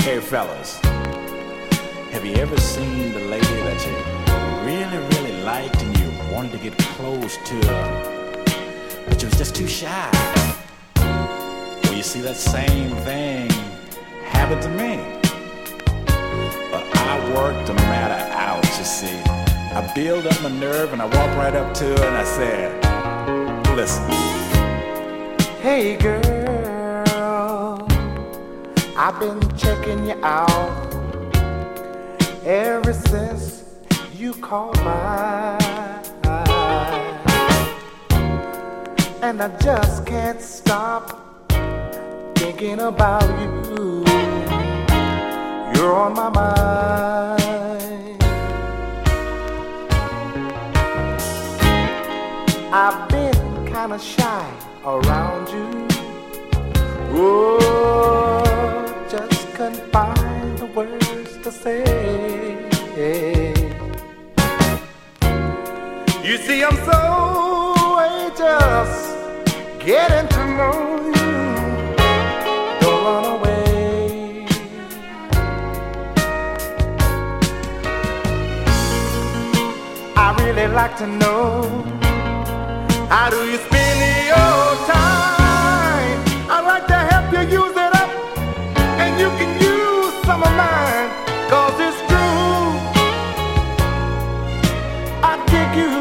Hey fellas, have you ever seen the lady that you really, really liked and you wanted to get close to her, but you was just too shy? Well, you see, that same thing happened to me. But I worked the matter out, you see. I built up my nerve and I walked right up to her and I said, listen. Hey girl, I've been checking you out ever since you called my eye, and I just can't stop thinking about you. You're on my mind. I've been kinda shy around you. Oh, just couldn't find the words to say. You see, I'm so anxious getting to know you. Don't run away. I really like to know, how do you spend your time? I'd like to help you use it up, and you can use some of mine. 'Cause it's true, I dig you,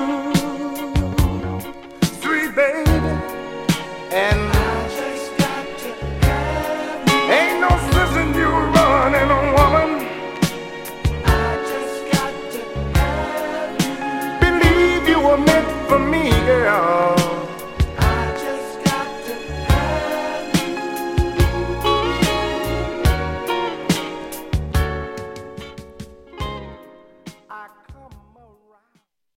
sweet baby, and I just got to have you. Ain't no sense in you running, woman. I just got to have you. Believe you were meant for me, girl. I just got to have you. I